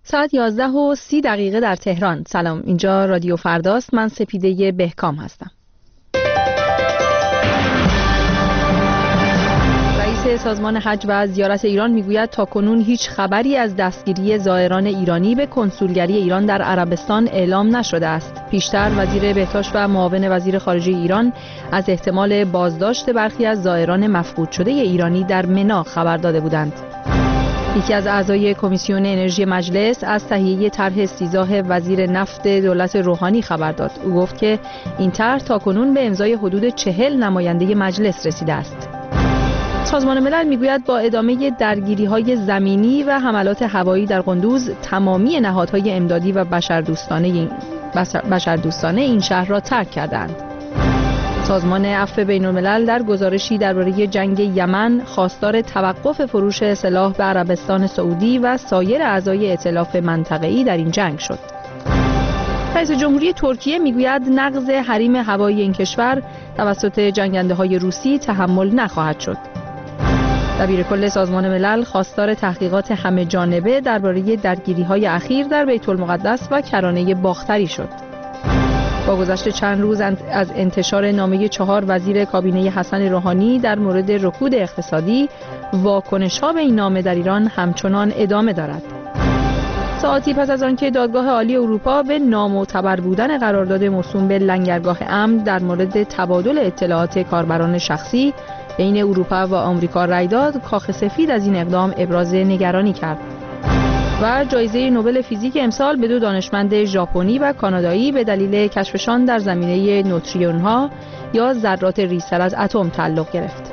ساعت 11:30 در تهران. سلام، اینجا رادیو فرداست. من سپیده بهکام هستم. رئیس سازمان حج و زیارت ایران میگوید تاکنون هیچ خبری از دستگیری زائران ایرانی به کنسولگری ایران در عربستان اعلام نشده است. پیشتر وزیر بهداشت و معاون وزیر خارجه ایران از احتمال بازداشت برخی از زائران مفقود شده ایرانی در منا خبر داده بودند. یکی از اعضای کمیسیون انرژی مجلس از تهیه طرح استیضاح وزیر نفت دولت روحانی خبر داد. او گفت که این طرح تاکنون به امضای حدود 40 نماینده مجلس رسیده است. سازمان ملل میگوید با ادامه درگیری‌های زمینی و حملات هوایی در قندوز تمامی نهادهای امدادی و بشردوستانه این شهر را ترک کردند. سازمان عفو بین‌الملل در گزارشی درباره جنگ یمن خواستار توقف فروش سلاح به عربستان سعودی و سایر اعضای ائتلاف منطقه‌ای در این جنگ شد. رئیس جمهوری ترکیه میگوید نقض حریم هوایی این کشور توسط جنگنده‌های روسی تحمل نخواهد شد. دبیر کل سازمان ملل خواستار تحقیقات همه جانبه درباره درگیری‌های اخیر در بیت المقدس و کرانه باختری شد. با گذشت چند روز از انتشار نامه 4 وزیر کابینه حسن روحانی در مورد رکود اقتصادی، واکنش‌ها به این نامه در ایران همچنان ادامه دارد. ساعتی پس از آنکه دادگاه عالی اروپا به نامعتبر بودن قرارداد موسوم به لنگرگاه امن در مورد تبادل اطلاعات کاربران شخصی بین اروپا و آمریکا رأی داد، کاخ سفید از این اقدام ابراز نگرانی کرد. و جایزه نوبل فیزیک امسال به 2 دانشمند ژاپنی و کانادایی به دلیل کشفشان در زمینه نوترینوها یا ذرات ریزتر از اتم تعلق گرفت.